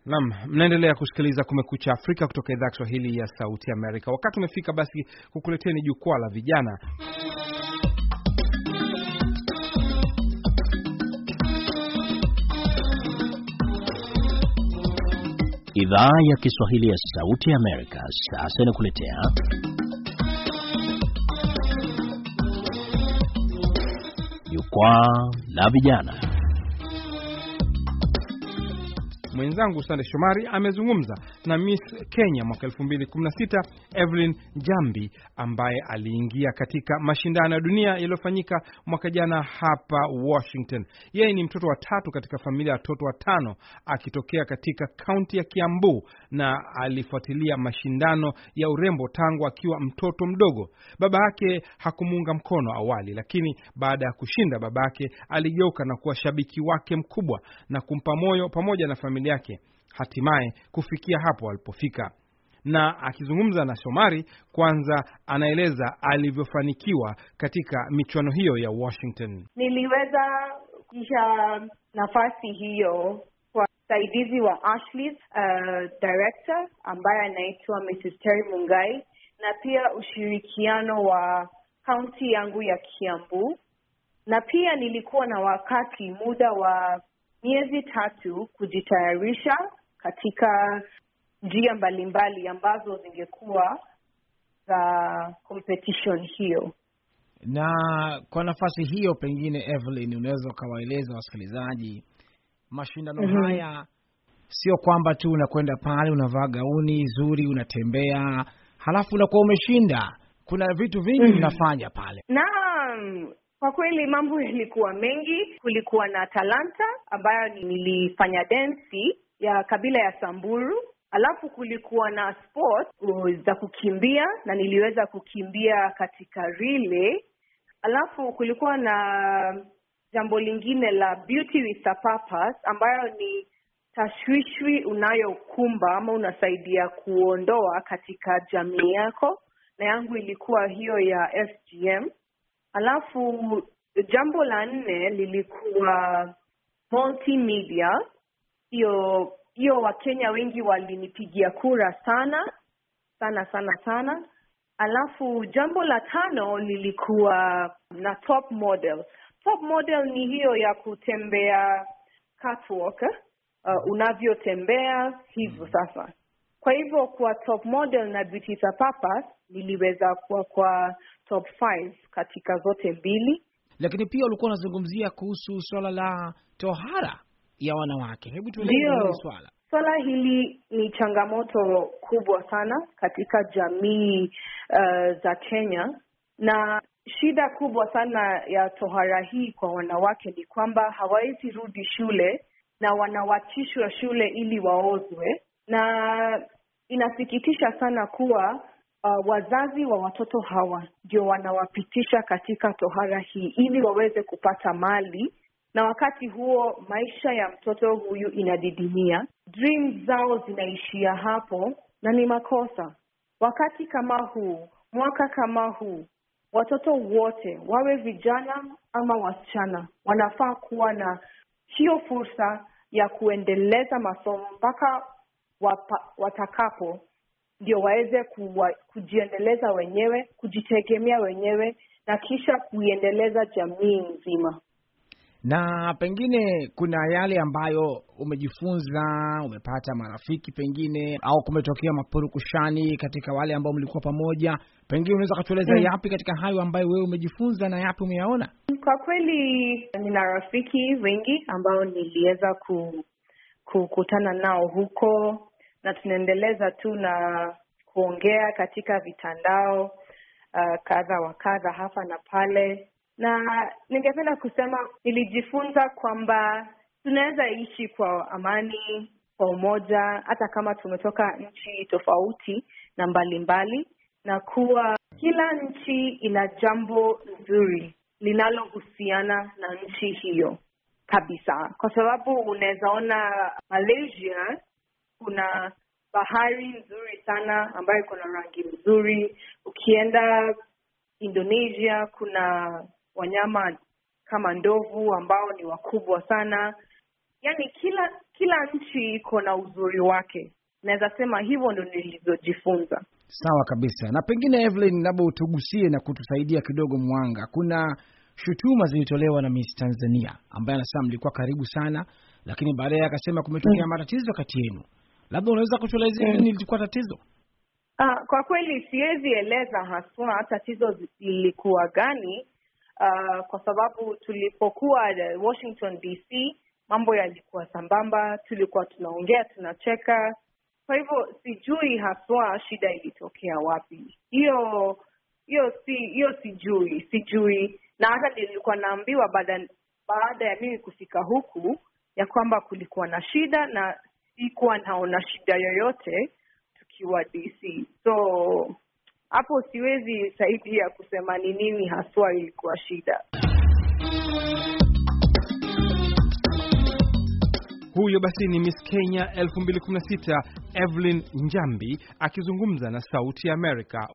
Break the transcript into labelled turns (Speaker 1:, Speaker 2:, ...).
Speaker 1: Naam, mnaendelea kusikiliza Kumekucha Afrika kutoka idhaa ya Kiswahili ya Sauti ya Amerika. Wakati umefika basi kukuleteni jukwaa la vijana.
Speaker 2: Idhaa ya Kiswahili ya Sauti ya Amerika sasa inakuletea jukwaa la vijana.
Speaker 1: Mwenzangu Sande Shomari amezungumza na Miss Kenya mwaka 2016 Evelyn Jambi ambaye aliingia katika mashindano ya dunia yaliyofanyika mwaka jana hapa Washington. Yeye ni mtoto wa tatu katika familia ya watoto watano akitokea katika kaunti ya Kiambu na alifuatilia mashindano ya urembo tangu akiwa mtoto mdogo. Baba yake hakumuunga mkono awali, lakini baada ya kushinda baba yake aligeuka na kuwa shabiki wake mkubwa na kumpa moyo pamoja na familia yake hatimaye kufikia hapo alipofika. Na akizungumza na Shomari, kwanza anaeleza alivyofanikiwa katika michuano hiyo ya Washington.
Speaker 3: Niliweza kisha nafasi hiyo kwa msaidizi wa Ashley, director ambaye anaitwa Mrs. Terry Mungai, na pia ushirikiano wa kaunti yangu ya Kiambu, na pia nilikuwa na muda wa miezi 3 kujitayarisha katika njia mbalimbali ambazo zingekuwa za competition hiyo.
Speaker 4: Na kwa nafasi hiyo, pengine Evelyn, unaweza ukawaeleza wasikilizaji mashindano haya sio kwamba tu unakwenda pale unavaa gauni zuri unatembea halafu unakuwa umeshinda. Kuna vitu vingi unafanya pale.
Speaker 3: Naam. Kwa kweli mambo yalikuwa mengi. Kulikuwa na talanta ambayo nilifanya densi ya kabila ya Samburu. Alafu kulikuwa na sport za kukimbia na niliweza kukimbia katika relay. Alafu kulikuwa na jambo lingine la beauty with a purpose ambayo ni tashwishwi unayokumba ama unasaidia kuondoa katika jamii yako, na yangu ilikuwa hiyo ya FGM. Alafu jambo la 4 lilikuwa multimedia. Hiyo Wakenya wengi walinipigia kura sana. Alafu jambo la 5 lilikuwa na top model. Top model ni hiyo ya kutembea catwalk, unavyotembea hivyo sasa. Kwa hivyo kwa top model na beauty for purpose niliweza kuwa kwa top 5 katika zote mbili.
Speaker 4: Lakini pia ulikuwa unazungumzia kuhusu swala la tohara ya wanawake. Hebu tueleze hili swala.
Speaker 3: Swala hili ni changamoto kubwa sana katika jamii za Kenya, na shida kubwa sana ya tohara hii kwa wanawake ni kwamba hawawezi rudi shule na wanawachishwa shule ili waozwe, na inasikitisha sana kuwa wazazi wa watoto hawa ndio wanawapitisha katika tohara hii ili waweze kupata mali, na wakati huo maisha ya mtoto huyu inadidimia. Dreams zao zinaishia hapo, na ni makosa. Wakati kama huu, mwaka kama huu, watoto wote wawe vijana ama wasichana wanafaa kuwa na hiyo fursa ya kuendeleza masomo mpaka watakapo ndio waweze kujiendeleza wenyewe, kujitegemea wenyewe, na kisha kuiendeleza jamii nzima.
Speaker 4: Na pengine kuna yale ambayo umejifunza, umepata marafiki pengine, au kumetokea mapurukushani katika wale ambao mlikuwa pamoja. Pengine unaweza kutueleza yapi katika hayo ambayo wewe umejifunza na yapi umeyaona?
Speaker 3: Kwa kweli nina rafiki wengi ambao niliweza kukutana nao huko, na tunaendeleza tu na kuongea katika vitandao kadha wa kadha hapa na pale. Na ningependa kusema nilijifunza kwamba tunaweza ishi kwa amani, kwa umoja, hata kama tumetoka nchi tofauti na mbalimbali, na kuwa kila nchi ina jambo nzuri linalohusiana na nchi hiyo kabisa. Kwa sababu unaweza ona Malaysia kuna bahari nzuri sana ambayo iko na rangi nzuri. Ukienda Indonesia kuna wanyama kama ndovu ambao ni wakubwa sana. Yaani kila nchi iko na uzuri wake. Naweza sema hivyo ndio nilivyojifunza.
Speaker 4: Sawa kabisa. Na pengine Evelyn, labda utugusie na kutusaidia kidogo mwanga. Kuna shutuma zilitolewa na Miss Tanzania ambaye anasema mlikuwa karibu sana, lakini baadaye akasema kumetokea matatizo kati yenu. Labda unaweza kutuelezea nini lilikuwa tatizo?
Speaker 3: Kwa kweli siwezi eleza haswa tatizo lilikuwa gani, kwa sababu tulipokuwa Washington DC mambo yalikuwa sambamba, tulikuwa tunaongea, tunacheka. Kwa hivyo sijui haswa shida ilitokea wapi. Hiyo sijui. Na hata nilikuwa naambiwa baada ya mimi kufika huku ya kwamba kulikuwa na shida, na sikuwa naona shida yoyote tukiwa DC. So hapo siwezi saidia kusema ni nini haswa ilikuwa shida.
Speaker 1: Huyo basi ni Miss Kenya 2016 Evelyn Njambi akizungumza na Sauti ya Amerika.